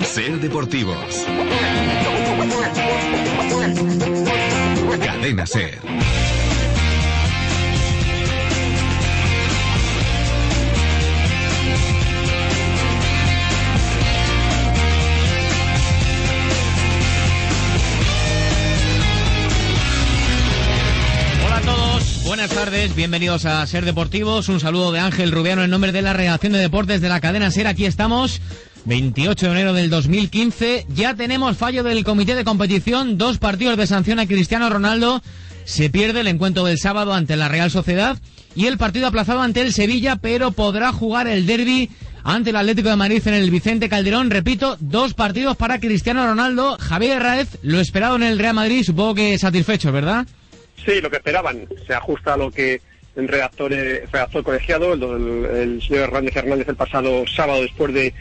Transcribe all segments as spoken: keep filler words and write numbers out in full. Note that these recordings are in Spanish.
Ser Deportivos. Cadena Ser. Buenas tardes, bienvenidos a Ser Deportivos. Un saludo de Ángel Rubiano en nombre de la redacción de deportes de la cadena Ser. Aquí estamos, veintiocho de enero del dos mil quince. Ya tenemos fallo del comité de competición. Dos partidos de sanción a Cristiano Ronaldo. Se pierde el encuentro del sábado ante la Real Sociedad y el partido aplazado ante el Sevilla, pero podrá jugar el derbi ante el Atlético de Madrid en el Vicente Calderón. Repito, dos partidos para Cristiano Ronaldo. Javier Herráez, lo esperado en el Real Madrid, supongo que satisfechos, ¿verdad? Sí, lo que esperaban. Se ajusta a lo que el redactor, el redactor colegiado, el, el, el señor Hernández Hernández, el pasado sábado, después de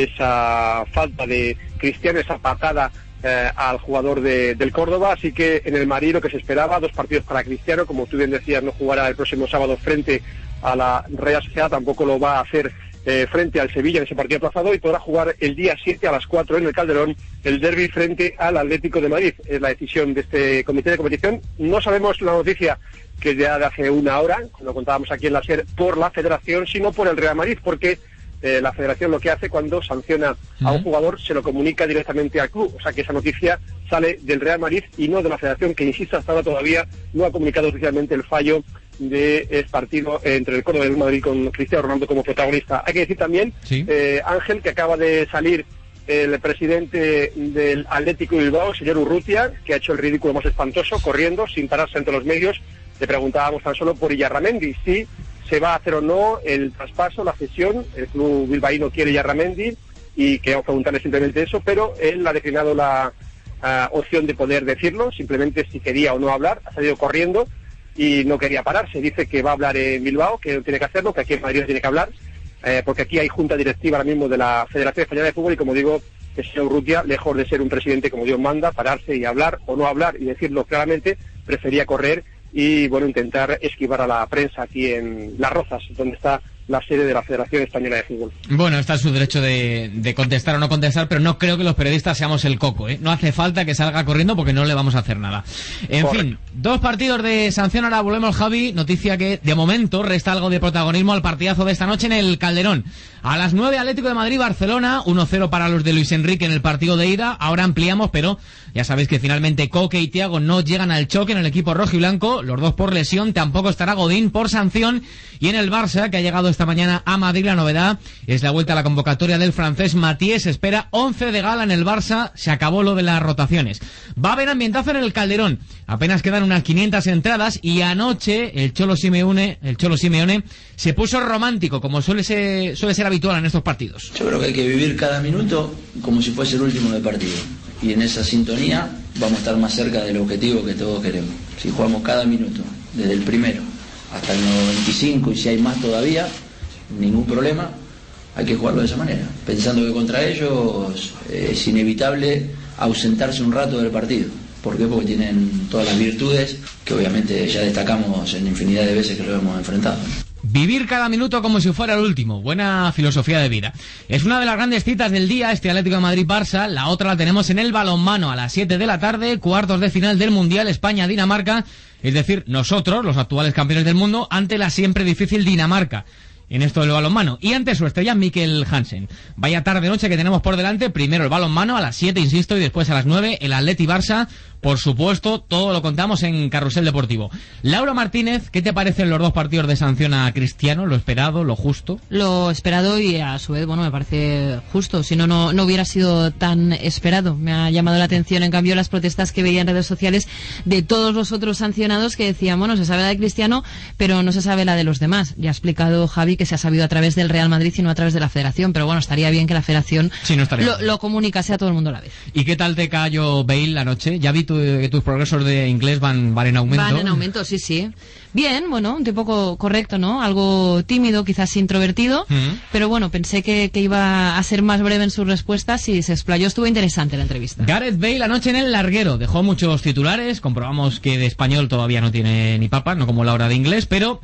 esa falta de Cristiano, esa patada eh, al jugador de, del Córdoba. Así que en el Madrid lo que se esperaba, dos partidos para Cristiano. Como tú bien decías, no jugará el próximo sábado frente a la Real Sociedad, tampoco lo va a hacer Eh, frente al Sevilla en ese partido aplazado, y podrá jugar el día siete a las cuatro en el Calderón el derbi frente al Atlético de Madrid. Es la decisión de este comité de competición. No sabemos la noticia que ya de hace una hora, cuando contábamos aquí en la SER, por la Federación, sino por el Real Madrid, porque eh, la Federación lo que hace cuando sanciona a un jugador se lo comunica directamente al club. O sea que esa noticia sale del Real Madrid y no de la Federación, que insisto, hasta ahora todavía no ha comunicado oficialmente el fallo de este partido entre el Córdoba y el Madrid con Cristiano Ronaldo como protagonista. Hay que decir también, ¿sí? eh, Ángel, que acaba de salir el presidente del Atlético de Bilbao, el señor Urrutia, que ha hecho el ridículo más espantoso, corriendo, sin pararse entre los medios. Le preguntábamos tan solo por Illarramendi, si se va a hacer o no el traspaso, la cesión. El club bilbaíno quiere Illarramendi y queríamos preguntarle simplemente eso, pero él ha declinado la uh, opción de poder decirlo, simplemente si quería o no hablar. Ha salido corriendo y no quería pararse. Dice que va a hablar en Bilbao, que no tiene que hacerlo, que aquí en Madrid no tiene que hablar, eh, porque aquí hay junta directiva ahora mismo de la Federación Española de Fútbol, y como digo, el señor Urrutia, lejos de ser un presidente como Dios manda, pararse y hablar o no hablar y decirlo claramente, prefería correr y, bueno, intentar esquivar a la prensa aquí en Las Rozas, donde está la sede de la Federación Española de Fútbol. Bueno, está en su derecho de, de contestar o no contestar, pero no creo que los periodistas seamos el coco, ¿eh? No hace falta que salga corriendo porque no le vamos a hacer nada. En Correcto. fin, dos partidos de sanción. Ahora volvemos, Javi. Noticia que de momento resta algo de protagonismo al partidazo de esta noche en el Calderón. A las nueve, Atlético de Madrid-Barcelona, uno cero para los de Luis Enrique en el partido de ida. Ahora ampliamos, pero ya sabéis que finalmente Coque y Thiago no llegan al choque en el equipo rojo y blanco, los dos por lesión. Tampoco estará Godín por sanción. Y en el Barça, que ha llegado esta mañana a Madrid, la novedad es la vuelta a la convocatoria del francés Matías. Espera once de gala en el Barça. Se acabó lo de las rotaciones. Va a haber ambientazo en el Calderón. Apenas quedan unas quinientas entradas, y anoche el Cholo Simeone, el Cholo Simeone se puso romántico, como suele ser, suele ser habitual en estos partidos. Yo creo que hay que vivir cada minuto como si fuese el último del partido, y en esa sintonía vamos a estar más cerca del objetivo que todos queremos. Si jugamos cada minuto, desde el primero hasta el noventa y cinco, y si hay más todavía, ningún problema. Hay que jugarlo de esa manera, pensando que contra ellos eh, es inevitable ausentarse un rato del partido. ¿Por qué? Porque tienen todas las virtudes que obviamente ya destacamos en infinidad de veces que lo hemos enfrentado. Vivir cada minuto como si fuera el último. Buena filosofía de vida. Es una de las grandes citas del día, este Atlético de Madrid-Barça. La otra la tenemos en el balonmano a las siete de la tarde, cuartos de final del Mundial España-Dinamarca. Es decir, nosotros, los actuales campeones del mundo, ante la siempre difícil Dinamarca en esto del balonmano, y ante su estrella Mikkel Hansen. Vaya tarde-noche que tenemos por delante. Primero el balonmano a las siete, insisto, y después a las nueve el Atleti Barça. Por supuesto, todo lo contamos en Carrusel Deportivo. Laura Martínez, ¿qué te parecen los dos partidos de sanción a Cristiano? ¿Lo esperado, lo justo? Lo esperado, y a su vez, bueno, me parece justo. Si no, no, no hubiera sido tan esperado. Me ha llamado la atención, en cambio, las protestas que veía en redes sociales de todos los otros sancionados, que decían, bueno, se sabe la de Cristiano, pero no se sabe la de los demás. Ya ha explicado Javi que se ha sabido a través del Real Madrid y no a través de la Federación, pero bueno, estaría bien que la Federación sí, no estaría lo, lo comunicase a todo el mundo a la vez. ¿Y qué tal te cayó Bale la noche? Ya vi tu, que tus progresos de inglés van, van en aumento. Van en aumento, sí, sí. Bien, bueno, un tipo co- correcto, ¿no? Algo tímido, quizás introvertido, uh-huh. pero bueno, pensé que, que iba a ser más breve en sus respuestas y se explayó. Estuvo interesante la entrevista. Gareth Bale anoche en el larguero dejó muchos titulares. Comprobamos que de español todavía no tiene ni papa, no como la hora de inglés, pero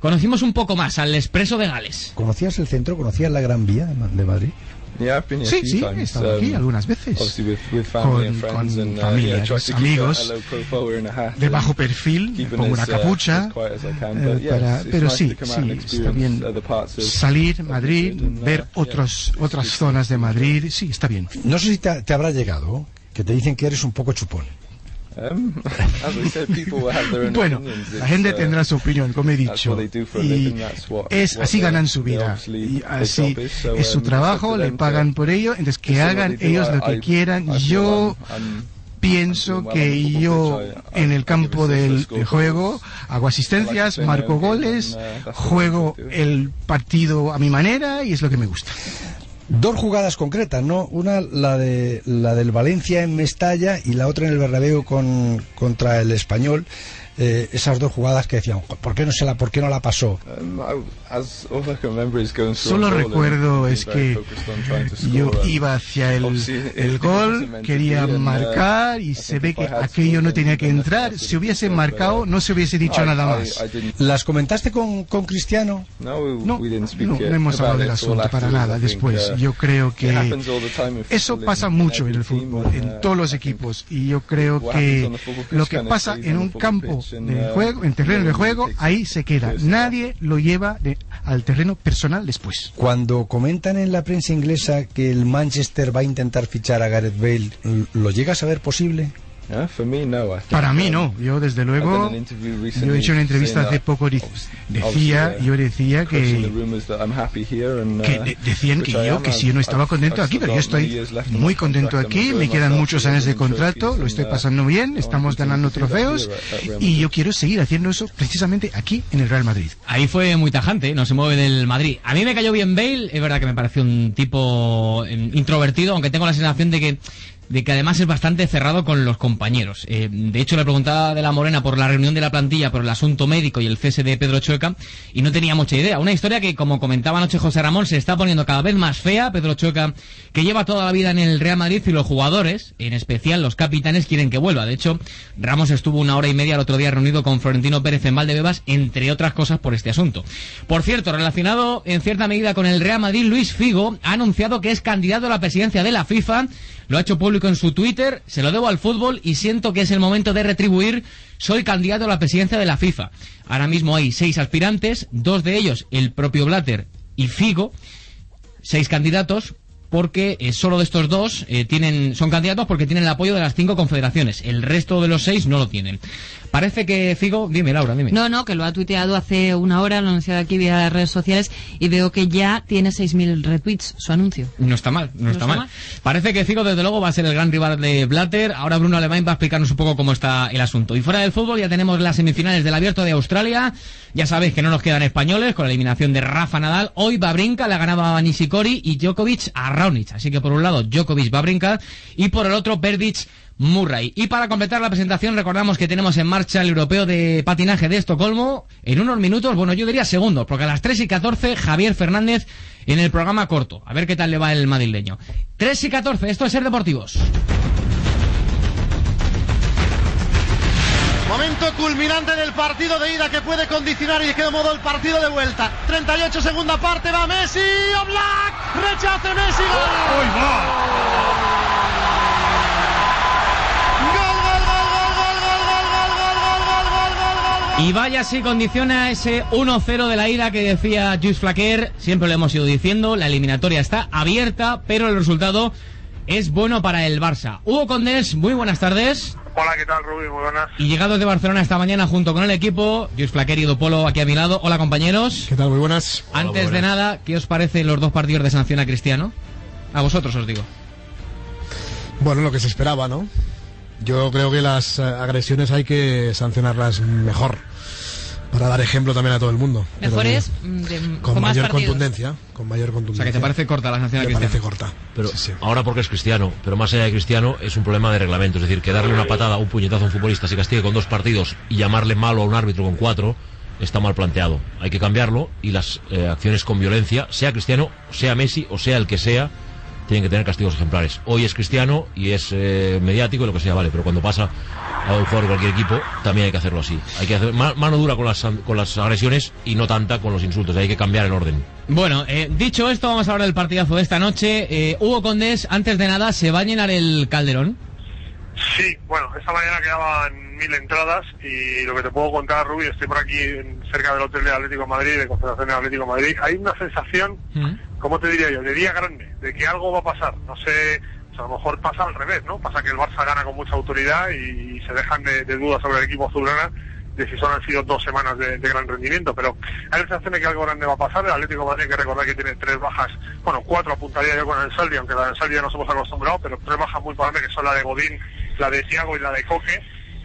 conocimos un poco más al Expreso de Gales. ¿Conocías el centro? ¿Conocías la Gran Vía de Madrid? Sí, sí, he estado aquí algunas veces con, con familia, amigos, de bajo perfil, pongo una capucha, eh, para, pero sí, sí, está bien salir Madrid, ver otros, otras zonas de Madrid, sí, está bien. No sé si te, te habrá llegado que te dicen que eres un poco chupón. Um, said, bueno, la gente tendrá su opinión, como he dicho, y es así ganan su vida, y así es su trabajo, le pagan por ello, entonces que hagan ellos lo que quieran. Yo pienso que yo en el campo del juego hago asistencias, marco goles, juego el partido a mi manera y es lo que me gusta. Dos jugadas concretas, ¿no? Una, la de la del Valencia en Mestalla y la otra en el Bernabéu con, contra el Español. Eh, esas dos jugadas que decían, ¿por qué no se la, por qué no la pasó? Solo recuerdo es que yo iba hacia el, el gol, quería marcar y se ve que aquello no tenía que entrar. Si hubiese marcado, no se hubiese dicho nada más. ¿Las comentaste con, con Cristiano? No, no, no hemos hablado del asunto para nada después. Yo creo que eso pasa mucho en el fútbol, en todos los equipos, y yo creo que lo que pasa en un campo de juego, en terreno de juego, ahí se queda. Nadie lo lleva de, al terreno personal después. Cuando comentan en la prensa inglesa que el Manchester va a intentar fichar a Gareth Bale, ¿lo llegas a ver posible? Para mí no, yo desde luego, yo he hecho una entrevista hace poco, decía, yo decía que, que de, decían que yo, que si yo no estaba contento aquí, pero yo estoy muy contento aquí, me quedan muchos años de contrato, lo estoy pasando bien, estamos ganando trofeos y yo quiero seguir haciendo eso precisamente aquí en el Real Madrid. Ahí fue muy tajante, no se mueve del Madrid. A mí me cayó bien Bale, es verdad que me pareció un tipo eh, introvertido, aunque tengo la sensación de que de que además es bastante cerrado con los compañeros. Eh, de hecho, le preguntaba de la Morena por la reunión de la plantilla, por el asunto médico y el cese de Pedro Chueca, y no tenía mucha idea. Una historia que, como comentaba anoche José Ramón, se está poniendo cada vez más fea. Pedro Chueca, que lleva toda la vida en el Real Madrid, y los jugadores, en especial los capitanes, quieren que vuelva. De hecho, Ramos estuvo una hora y media el otro día reunido con Florentino Pérez en Valdebebas, entre otras cosas, por este asunto. Por cierto, relacionado en cierta medida con el Real Madrid, Luis Figo ha anunciado que es candidato a la presidencia de la FIFA. Lo ha hecho público en su Twitter, se lo debo al fútbol y siento que es el momento de retribuir, soy candidato a la presidencia de la FIFA. Ahora mismo hay seis aspirantes, dos de ellos el propio Blatter y Figo, seis candidatos, porque eh, solo de estos dos eh, tienen son candidatos porque tienen el apoyo de las cinco confederaciones, el resto de los seis no lo tienen. Parece que Figo... Dime, Laura, dime. No, no, que lo ha tuiteado hace una hora, lo ha anunciado aquí vía las redes sociales, y veo que ya tiene seis mil retweets su anuncio. No está mal, no, no está, está mal. mal. Parece que Figo, desde luego, va a ser el gran rival de Blatter. Ahora Bruno Alemán va a explicarnos un poco cómo está el asunto. Y fuera del fútbol ya tenemos las semifinales del Abierto de Australia. Ya sabéis que no nos quedan españoles, con la eliminación de Rafa Nadal. Hoy Wawrinka la ganaba a Nishikori y Djokovic a Raonic. Así que por un lado Djokovic Wawrinka y por el otro Berdych Murray. Y para completar la presentación recordamos que tenemos en marcha el Europeo de Patinaje de Estocolmo en unos minutos, bueno, yo diría segundos, porque a las tres y catorce Javier Fernández en el programa corto. A ver qué tal le va el madrileño. tres y catorce, esto es Ser Deportivos. Momento culminante del partido de ida que puede condicionar y de qué modo el partido de vuelta. treinta y ocho, segunda parte, va Messi, Oblak, rechace Messi, gol. ¡Uy, va! Y vaya si condiciona ese uno cero de la ida que decía Jules Flaquer. Siempre lo hemos ido diciendo, la eliminatoria está abierta, pero el resultado es bueno para el Barça. Hugo Condés, muy buenas tardes. Hola, ¿qué tal, Rubí? Muy buenas. Y llegados de Barcelona esta mañana junto con el equipo, Jules Flaquer y Dupolo aquí a mi lado. Hola, compañeros. ¿Qué tal? Muy buenas. Antes Hola, muy buenas. de nada, ¿qué os parecen los dos partidos de sanción a Cristiano? A vosotros os digo. Bueno, lo que se esperaba, ¿no? Yo creo que las uh, agresiones hay que sancionarlas mejor, para dar ejemplo también a todo el mundo. Mejores, de, con, con mayor más contundencia, con mayor contundencia. O sea, que te parece corta la sanción a Me Cristiano. parece corta. Pero sí, sí. Ahora porque es Cristiano, pero más allá de Cristiano es un problema de reglamento, es decir, que darle una patada, un puñetazo a un futbolista se castigue con dos partidos y llamarle malo a un árbitro con cuatro está mal planteado. Hay que cambiarlo y las eh, acciones con violencia, sea Cristiano, sea Messi o sea el que sea, tienen que tener castigos ejemplares. Hoy es Cristiano y es eh, mediático y lo que sea, vale, pero cuando pasa a un jugador de cualquier equipo también hay que hacerlo así. Hay que hacer mano dura con las, con las agresiones y no tanta con los insultos. Hay que cambiar el orden. Bueno, eh, dicho esto, vamos a hablar del partidazo de esta noche. eh, Hugo Condés, antes de nada, ¿se va a llenar el Calderón? Sí, bueno, esta mañana quedaban mil entradas y lo que te puedo contar, Rubí, estoy por aquí en, cerca del hotel del Atlético de Madrid, de Concentración del Atlético de Madrid. Hay una sensación, ¿Mm? ¿cómo te diría yo?, de día grande, de que algo va a pasar. No sé, o sea, a lo mejor pasa al revés, ¿no? Pasa que el Barça gana con mucha autoridad y, y se dejan de, de dudas sobre el equipo azulgrana de si solo han sido dos semanas de, de gran rendimiento, pero hay la sensación de que algo grande va a pasar. El Atlético de Madrid, hay que recordar que tiene tres bajas, bueno, cuatro apuntaría yo con el Ansaldi, aunque la de Ansaldi ya nos hemos acostumbrado, pero tres bajas muy importantes que son la de Godín, la de Thiago y la de Coque.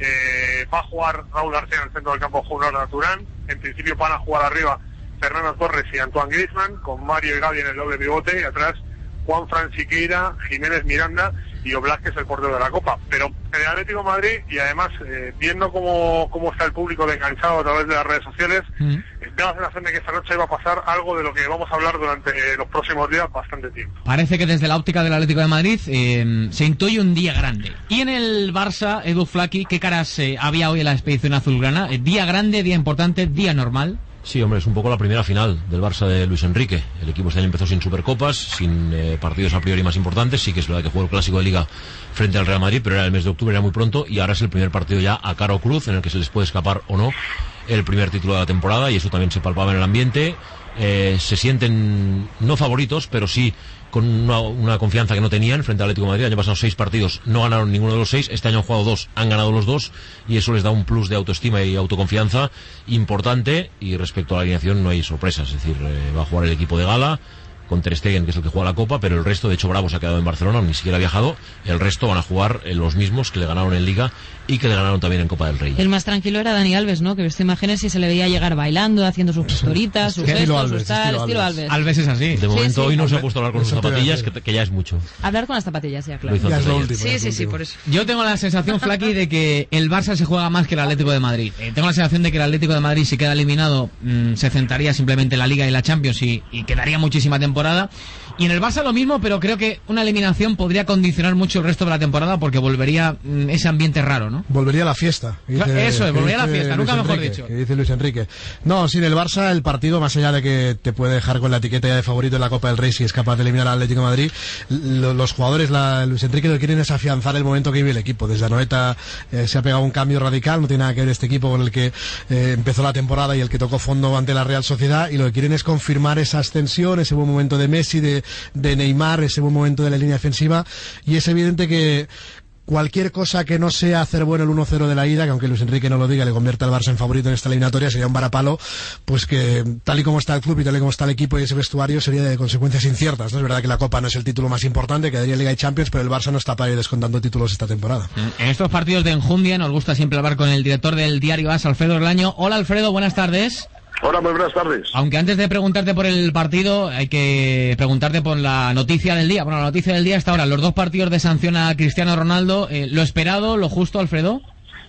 Eh, va a jugar Raúl García en el centro del campo, Juan Turán. En principio van a jugar arriba Fernando Torres y Antoine Griezmann, con Mario y Gavi en el doble pivote, y atrás Juan Fran Siqueira, Jiménez Miranda y Oblak, que es el portero de la Copa. Pero en el Atlético de Madrid, y además eh, viendo cómo, cómo está el público de enganchado a través de las redes sociales, mm. tengo la sensación de que esta noche va a pasar algo de lo que vamos a hablar durante los próximos días bastante tiempo. Parece que desde la óptica del Atlético de Madrid eh, se intuye un día grande. Y en el Barça, Edu Flaqui, ¿qué caras eh, había hoy en la expedición azulgrana? Eh, ¿Día grande, día importante, día normal? Sí, hombre, es un poco la primera final del Barça de Luis Enrique. El equipo este año empezó sin Supercopas, sin eh, partidos a priori más importantes. Sí que es verdad que jugó el Clásico de Liga frente al Real Madrid, pero era el mes de octubre, era muy pronto, y ahora es el primer partido ya a cara o cruz en el que se les puede escapar o no el primer título de la temporada, y eso también se palpaba en el ambiente. Eh, se sienten no favoritos, pero sí con una, una confianza que no tenían frente al Atlético de Madrid. El año pasado seis partidos, no ganaron ninguno de los seis. Este año han jugado dos, han ganado los dos, y eso les da un plus de autoestima y autoconfianza importante. Y respecto a la alineación no hay sorpresas, es decir, eh, va a jugar el equipo de gala con Ter Stegen, que es el que juega la Copa, pero el resto, de hecho Bravo se ha quedado en Barcelona, ni siquiera ha viajado. El resto van a jugar eh, los mismos que le ganaron en Liga y que le ganaron también en Copa del Rey. El más tranquilo era Dani Alves, ¿no? Que he visto imágenes y se le veía llegar bailando, haciendo sus gestoritas, sus gestos, sus tal, estilo Alves. Alves es así. De momento sí, sí. hoy no Alves. se ha puesto a hablar con sus zapatillas, que, que ya es mucho. Hablar con las zapatillas, ya, claro. Ya es lo último, sí, sí, sí, por eso. Yo tengo la sensación, Flaqui, de que el Barça se juega más que el Atlético de Madrid. Eh, tengo la sensación de que el Atlético de Madrid, si queda eliminado, mmm, se centraría simplemente en la Liga y la Champions y, y quedaría muchísima temporada. Y en el Barça lo mismo, pero creo que una eliminación podría condicionar mucho el resto de la temporada, porque volvería mmm, ese ambiente raro, ¿no? Volvería a la fiesta. Dice, Eso es, volvería a la fiesta, nunca mejor Enrique, dicho. Que dice Luis Enrique. No, sin el Barça, el partido, más allá de que te puede dejar con la etiqueta ya de favorito en la Copa del Rey si es capaz de eliminar al Atlético de Madrid, lo, los jugadores, la, Luis Enrique, lo que quieren es afianzar el momento que vive el equipo. Desde Anoeta eh, se ha pegado un cambio radical, no tiene nada que ver este equipo con el que eh, empezó la temporada y el que tocó fondo ante la Real Sociedad, y lo que quieren es confirmar esa ascensión, ese buen momento de Messi, de, de Neymar, ese buen momento de la línea defensiva, y es evidente que cualquier cosa que no sea hacer bueno el uno cero de la ida, que aunque Luis Enrique no lo diga, le convierta al Barça en favorito en esta eliminatoria, sería un varapalo, pues que tal y como está el club y tal y como está el equipo y ese vestuario, sería de consecuencias inciertas, ¿no? Es verdad que la Copa no es el título más importante, quedaría Liga y Champions, pero el Barça no está para ir descontando títulos esta temporada. En estos partidos de enjundia nos gusta siempre hablar con el director del diario AS, Alfredo Orlaño. Hola, Alfredo, buenas tardes. Hola, muy buenas tardes. Aunque antes de preguntarte por el partido, hay que preguntarte por la noticia del día. Bueno, la noticia del día está ahora, los dos partidos de sanción a Cristiano Ronaldo. Eh, ¿Lo esperado, lo justo, Alfredo?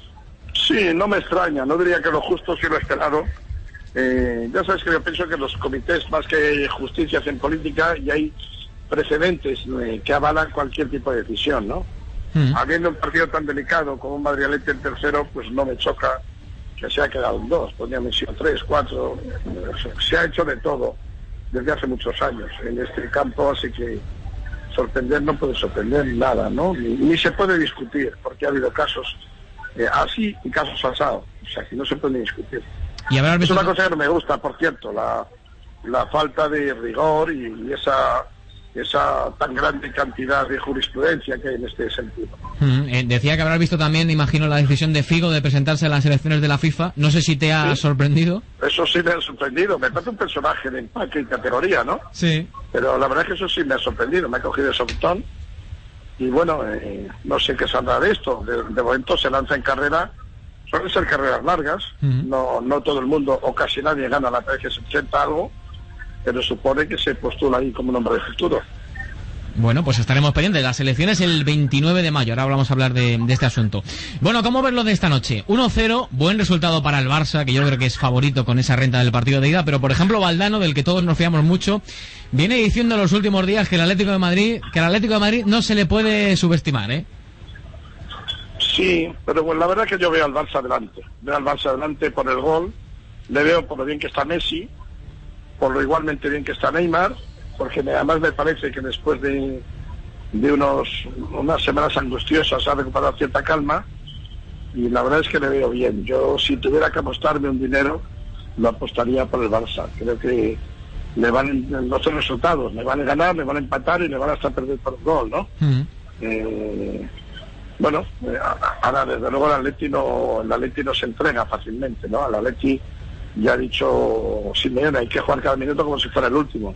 Sí, no me extraña, no diría que lo justo, sí lo esperado. Eh, ya sabes que yo pienso que los comités, más que justicia, hacen política, y hay precedentes eh, que avalan cualquier tipo de decisión, ¿no? Mm. Habiendo un partido tan delicado como un Madrid-Atlético en tercero, pues no me choca que se ha quedado en dos, podría haber sido tres, cuatro, se ha hecho de todo desde hace muchos años en este campo, así que sorprender no puede sorprender nada, ¿no? Ni, ni se puede discutir, porque ha habido casos eh, así y casos asados, o sea, que no se puede discutir. Y a ver, es una cosa que no me gusta, por cierto, la, la falta de rigor y, y esa esa tan grande cantidad de jurisprudencia que hay en este sentido. Mm, eh, decía que habrás visto también, imagino, la decisión de Figo de presentarse a las elecciones de la FIFA. No sé si te ha sí. sorprendido. Eso sí me ha sorprendido. Me parece un personaje de empaque y categoría, ¿no? Sí. Pero la verdad es que eso sí me ha sorprendido. Me ha cogido el sortón. Y bueno, eh, no sé qué saldrá de esto. De, de momento se lanza en carrera. Suelen ser carreras largas. Mm. No, no todo el mundo o casi nadie gana la vez que se presenta algo, pero supone que se postula ahí como un hombre de futuro. Bueno, pues estaremos pendientes. Las elecciones el veintinueve de mayo. Ahora vamos a hablar de, de este asunto. Bueno, ¿cómo ver lo de esta noche? uno cero, buen resultado para el Barça, que yo creo que es favorito con esa renta del partido de ida. Pero, por ejemplo, Valdano, del que todos nos fiamos mucho, viene diciendo en los últimos días que el Atlético de Madrid, que el Atlético de Madrid no se le puede subestimar, ¿eh? Sí, pero bueno, la verdad es que yo veo al Barça adelante. Veo al Barça adelante por el gol. Le veo por lo bien que está Messi, por lo igualmente bien que está Neymar, porque además me parece que después de, de unos unas semanas angustiosas ha recuperado cierta calma, y la verdad es que le veo bien. Yo, si tuviera que apostarme un dinero, lo apostaría por el Barça. Creo que le van los tres resultados, le van a ganar, le van a empatar y le van a hasta perder por un gol, ¿no? Mm. Eh, bueno, eh, ahora desde luego el Atleti no, el Atleti no se entrega fácilmente, ¿no? El Atleti ya ha dicho Simeone, hay que jugar cada minuto como si fuera el último.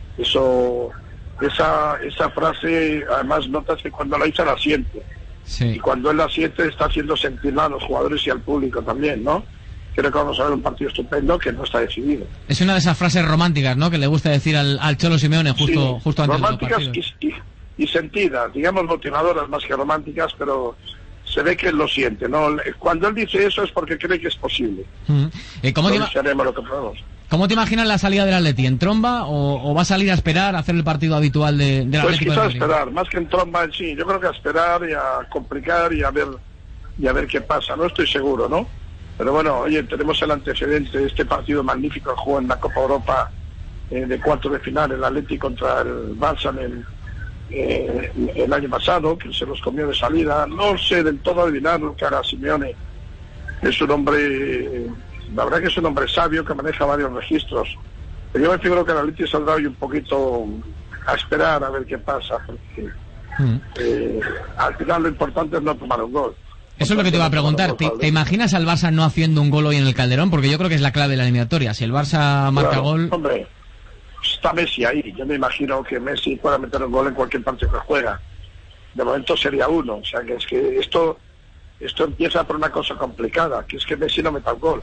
Eso, esa esa frase, además notas que cuando la dice la siente. Sí. Y cuando él la siente está haciendo sentir mal a los jugadores y al público también, ¿no? Creo que vamos a ver un partido estupendo que no está decidido. Es una de esas frases románticas, ¿no?, que le gusta decir al, al Cholo Simeone justo, sí, justo antes románticas de los partidos. Y, y, y sentidas, digamos motivadoras más que románticas, pero se ve que él lo siente, ¿no? Cuando él dice eso es porque cree que es posible. Mm. Eh, ¿Cómo, te haremos lo que podemos. ¿Cómo te imaginas la salida del Atleti? ¿En tromba o, o va a salir a esperar a hacer el partido habitual de, del pues Atlético? Pues quizás esperar, más que en tromba en sí. Yo creo que a esperar y a complicar y a ver y a ver qué pasa. No estoy seguro, ¿no? Pero bueno, oye, tenemos el antecedente de este partido magnífico que jugó en la Copa Europa eh, de cuartos de final, el Atleti contra el Barça en el, eh, el año pasado, que se los comió de salida. No sé del todo adivinar lo que hará Simeone. Es un hombre... Eh, la verdad que es un hombre sabio que maneja varios registros. Pero yo me figuro que el Atleti saldrá hoy un poquito a esperar a ver qué pasa, porque mm. eh, al final lo importante es no tomar un gol. Eso es lo que te iba a preguntar. ¿Te, ¿Te imaginas al Barça no haciendo un gol hoy en el Calderón? Porque yo creo que es la clave de la eliminatoria. Si el Barça marca claro, gol... Hombre, está Messi ahí. Yo me imagino que Messi pueda meter un gol en cualquier partido que juega. De momento sería uno. O sea, que es que esto, esto empieza por una cosa complicada, que es que Messi no meta un gol.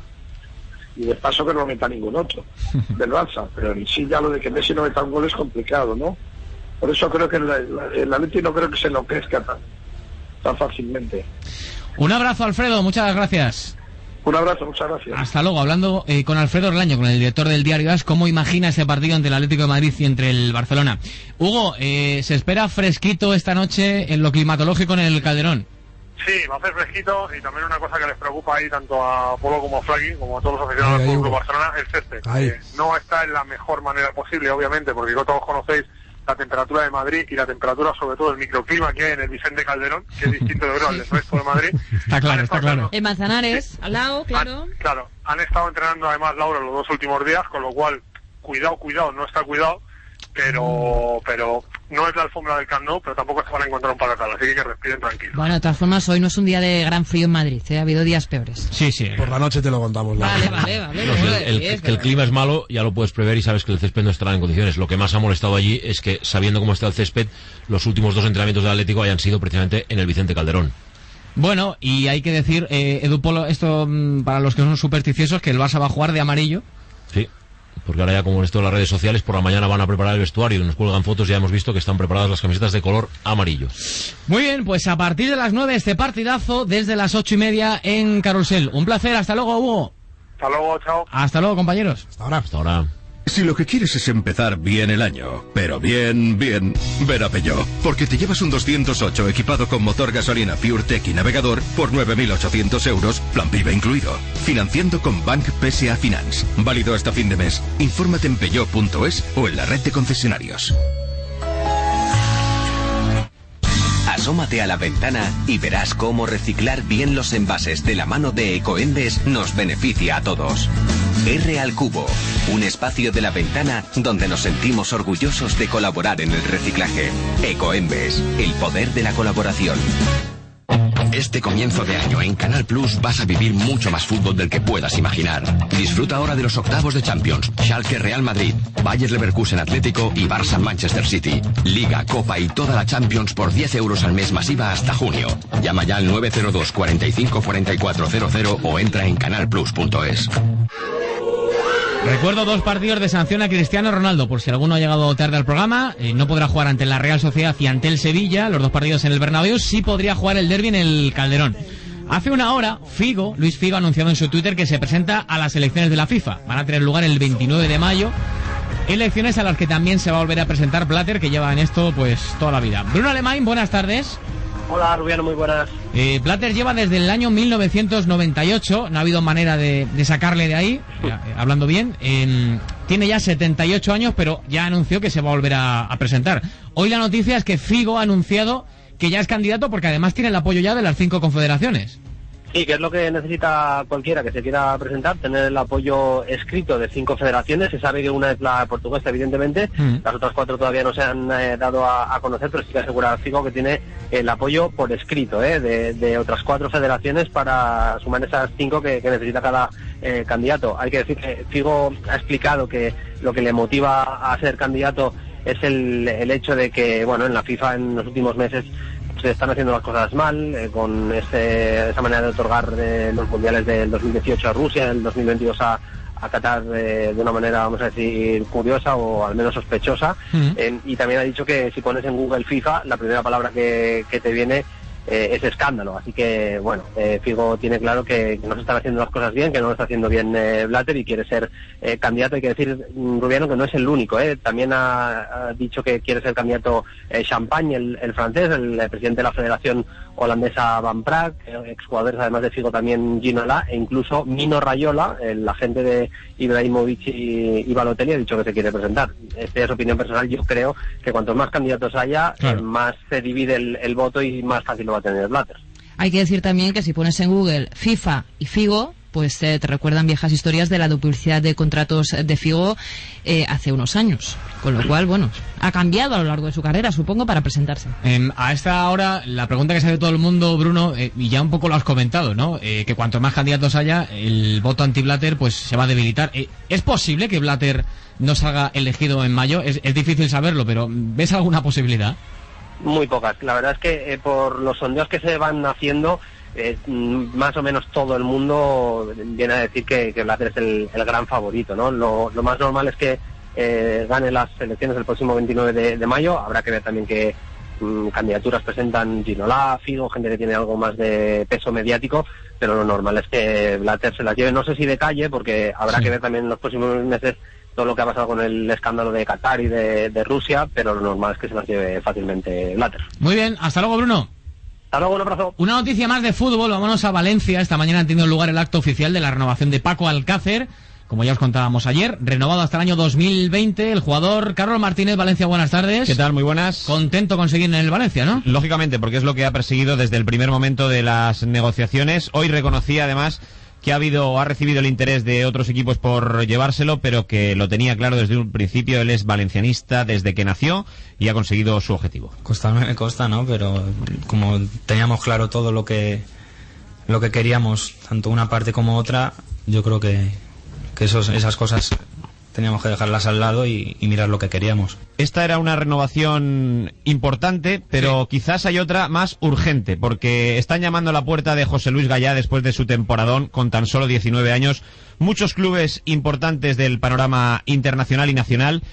Y de paso que no meta ningún otro del Barça, pero en sí ya lo de que Messi no meta un gol es complicado, ¿no? Por eso creo que el, el Atleti no creo que se enloquezca tan, tan fácilmente. Un abrazo, Alfredo, muchas gracias. Un abrazo, muchas gracias. Hasta luego. Hablando eh, con Alfredo Orlaño, con el director del diario AS, ¿cómo imagina ese partido entre el Atlético de Madrid y entre el Barcelona? Hugo, eh, ¿se espera fresquito esta noche en lo climatológico en el Calderón? Sí, va a hacer fresquito, y también una cosa que les preocupa ahí tanto a Polo como a Flaqui, como a todos los aficionados del Club Barcelona, el césped. Eh, no está en la mejor manera posible, obviamente, porque todos conocéis la temperatura de Madrid y la temperatura, sobre todo el microclima que hay en el Vicente Calderón, que es distinto de verdad al del resto de Madrid. Está claro, está claro. En Manzanares, sí, al lado, claro. Han, claro, han estado entrenando además, Laura, los dos últimos días, con lo cual, cuidado, cuidado, no está cuidado, pero pero no es la alfombra del Camp Nou, pero tampoco se van a encontrar un palo tal, así que que respiren tranquilos. Bueno, de todas formas, hoy no es un día de gran frío en Madrid, ¿eh? Ha habido días peores. Sí, sí. Por la noche te lo contamos. Vale, vale, vale. No, si el, el, el, que el clima es malo, ya lo puedes prever y sabes que el césped no estará en condiciones. Lo que más ha molestado allí es que, sabiendo cómo está el césped, los últimos dos entrenamientos del Atlético hayan sido precisamente en el Vicente Calderón. Bueno, y hay que decir, eh, Edu Polo, esto para los que son supersticiosos, que el Barça va a jugar de amarillo. Sí. Porque ahora ya, como en esto de las redes sociales, por la mañana van a preparar el vestuario y nos cuelgan fotos, ya hemos visto que están preparadas las camisetas de color amarillo. Muy bien, pues a partir de las nueve este partidazo desde las ocho y media en Carrusel. Un placer, hasta luego, Hugo. Hasta luego, chao. Hasta luego, compañeros. Hasta ahora. Hasta ahora. Si lo que quieres es empezar bien el año, pero bien, bien, ven a Peugeot, porque te llevas un doscientos ocho equipado con motor gasolina PureTech y navegador por nueve mil ochocientos euros, plan PIB incluido. Financiando con Bank P S A Finance. Válido hasta fin de mes. Infórmate en peugeot punto es o en la red de concesionarios. Asómate a la ventana y verás cómo reciclar bien los envases de la mano de Ecoembes nos beneficia a todos. R al Cubo, un espacio de la ventana donde nos sentimos orgullosos de colaborar en el reciclaje. Ecoembes, el poder de la colaboración. Este comienzo de año en Canal Plus vas a vivir mucho más fútbol del que puedas imaginar. Disfruta ahora de los octavos de Champions, Schalke Real Madrid, Bayer Leverkusen Atlético y Barça Manchester City. Liga, Copa y toda la Champions por diez euros al mes masiva hasta junio. Llama ya al nueve cero dos, cuarenta y cinco, cuarenta y cuatro cero cero o entra en canal plus punto es. Recuerdo dos partidos de sanción a Cristiano Ronaldo, por si alguno ha llegado tarde al programa. Eh, no podrá jugar ante la Real Sociedad y ante el Sevilla, los dos partidos en el Bernabéu. Sí podría jugar el derbi en el Calderón. Hace una hora, Figo, Luis Figo, ha anunciado en su Twitter que se presenta a las elecciones de la FIFA. Van a tener lugar el veintinueve de mayo. Elecciones a las que también se va a volver a presentar Blatter, que lleva en esto pues toda la vida. Bruno Alemán, buenas tardes. Hola, Rubiano, muy buenas. Eh, Blatter lleva desde el año mil novecientos noventa y ocho, no ha habido manera de, de sacarle de ahí, eh, hablando bien. Eh, tiene ya setenta y ocho años, pero ya anunció que se va a volver a, a presentar. Hoy la noticia es que Figo ha anunciado que ya es candidato porque además tiene el apoyo ya de las cinco confederaciones. Sí, que es lo que necesita cualquiera que se quiera presentar, tener el apoyo escrito de cinco federaciones. Se sabe que una es la portuguesa, evidentemente, mm. las otras cuatro todavía no se han eh, dado a, a conocer, pero sí que asegura Figo que tiene el apoyo por escrito eh, de, de otras cuatro federaciones para sumar esas cinco que, que necesita cada eh, candidato. Hay que decir que Figo ha explicado que lo que le motiva a ser candidato es el, el hecho de que, bueno, en la FIFA en los últimos meses se están haciendo las cosas mal, eh, con ese, esa manera de otorgar eh, los mundiales del dos mil dieciocho a Rusia, del dos mil veintidós a, a Qatar eh, de una manera, vamos a decir, curiosa o al menos sospechosa. Mm. Eh, y también ha dicho que si pones en Google FIFA, la primera palabra que, que te viene eh, es escándalo. Así que, bueno, eh, Figo tiene claro que, que no se están haciendo las cosas bien, que no lo está haciendo bien eh, Blatter y quiere ser eh, candidato. Hay que decir, Rubiano, que no es el único. Eh. También ha, ha dicho que quiere ser candidato eh, Champagne, el, el francés, el, el presidente de la Federación Holandesa Van Praag, exjugadores además de Figo también Ginola, e incluso Mino Raiola, el agente de Ibrahimovic y, y Balotelli, ha dicho que se quiere presentar. Esta es opinión personal. Yo creo que cuantos más candidatos haya, claro, eh, más se divide el, el voto y más fácil lo va a tener Blatter. Hay que decir también que si pones en Google FIFA y Figo, pues eh, te recuerdan viejas historias de la duplicidad de contratos de Figo eh, hace unos años. Con lo cual, bueno, ha cambiado a lo largo de su carrera, supongo, para presentarse. Eh, a esta hora, la pregunta que se hace todo el mundo, Bruno, eh, y ya un poco lo has comentado, ¿no? Eh, que cuanto más candidatos haya, el voto anti-Blatter pues se va a debilitar. Eh, ¿Es posible que Blatter no salga elegido en mayo? Es, es difícil saberlo, pero ¿ves alguna posibilidad? Muy pocas. La verdad es que eh, por los sondeos que se van haciendo, Eh, más o menos todo el mundo viene a decir que, que Blatter es el, el gran favorito, ¿no? Lo, lo más normal es que eh, gane las elecciones el próximo veintinueve de, de mayo. Habrá que ver también qué mm, candidaturas presentan Ginola, Figo, gente que tiene algo más de peso mediático, pero lo normal es que Blatter se las lleve, no sé si de calle, porque habrá sí. que ver también en los próximos meses todo lo que ha pasado con el escándalo de Qatar y de, de Rusia, pero lo normal es que se las lleve fácilmente Blatter. Muy bien, hasta luego, Bruno. Luego, un abrazo. Una noticia más de fútbol, vámonos a Valencia. Esta mañana ha tenido lugar el acto oficial de la renovación de Paco Alcácer, como ya os contábamos ayer, renovado hasta el año dos mil veinte. El jugador Carlos Martínez, Valencia, buenas tardes. ¿Qué tal? Muy buenas. Contento con seguir en el Valencia, ¿no? Lógicamente, porque es lo que ha perseguido desde el primer momento de las negociaciones. Hoy reconocía además que ha habido, ha recibido el interés de otros equipos por llevárselo, pero que lo tenía claro desde un principio. Él es valencianista desde que nació y ha conseguido su objetivo. Costarme me costa, ¿no? Pero como teníamos claro todo lo que lo que queríamos, tanto una parte como otra, yo creo que, que esos, esas cosas teníamos que dejarlas al lado y, y mirar lo que queríamos. Esta era una renovación importante, pero sí, quizás hay otra más urgente, porque están llamando a la puerta de José Luis Gallá después de su temporadón con tan solo diecinueve años. Muchos clubes importantes del panorama internacional y nacional,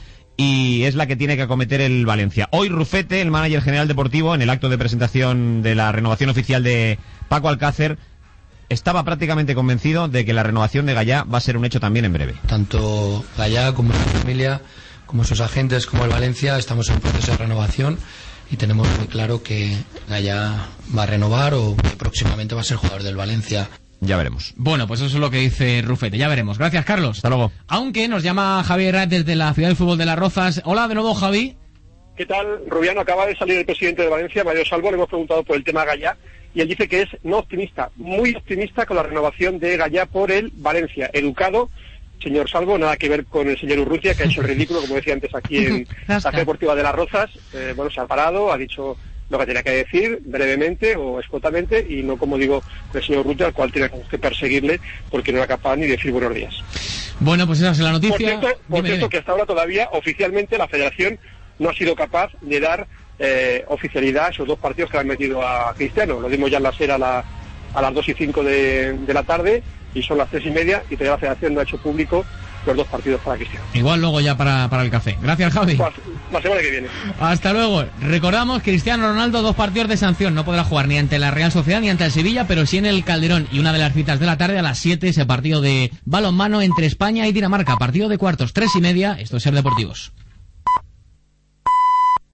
y es la que tiene que acometer el Valencia. Hoy Rufete, el manager general deportivo, en el acto de presentación de la renovación oficial de Paco Alcácer, estaba prácticamente convencido de que la renovación de Gallá va a ser un hecho también en breve. Tanto Gallá como su familia, como sus agentes, como el Valencia, estamos en proceso de renovación y tenemos muy claro que Gallá va a renovar o que próximamente va a ser jugador del Valencia. Ya veremos. Bueno, pues eso es lo que dice Rufete, ya veremos. Gracias, Carlos. Hasta luego. Aunque nos llama Javier Rat desde la ciudad del fútbol de Las Rozas. Hola de nuevo, Javi. ¿Qué tal, Rubiano? Acaba de salir el presidente de Valencia, Mario Salvo. Le hemos preguntado por el tema Gallá y él dice que es no optimista, muy optimista con la renovación de Gallá por el Valencia. Educado, señor Salvo, nada que ver con el señor Urrutia, que ha hecho el ridículo, como decía antes aquí en la ciudad deportiva de Las Rozas. Eh, bueno, se ha parado, ha dicho lo que tenía que decir, brevemente o escuetamente, y no, como digo, el señor Urrutia, al cual tiene que perseguirle porque no era capaz ni de decir buenos días. Bueno, pues esa es la noticia. Por cierto, por dime, cierto dime. que hasta ahora todavía, oficialmente, la Federación no ha sido capaz de dar eh, oficialidad a esos dos partidos que le han metido a Cristiano. Lo dimos ya en la SER a, la, a las dos y cinco de, de la tarde, y son las tres y media, y todavía la Federación no ha hecho público los dos partidos para Cristiano. Igual luego ya para, para el café. Gracias, Javi. La, la semana que viene. Hasta luego. Recordamos, Cristiano Ronaldo, dos partidos de sanción. No podrá jugar ni ante la Real Sociedad ni ante el Sevilla, pero sí en el Calderón. Y una de las citas de la tarde a las siete, ese partido de balonmano entre España y Dinamarca. Partido de cuartos, tres y media. Esto es Ser Deportivos.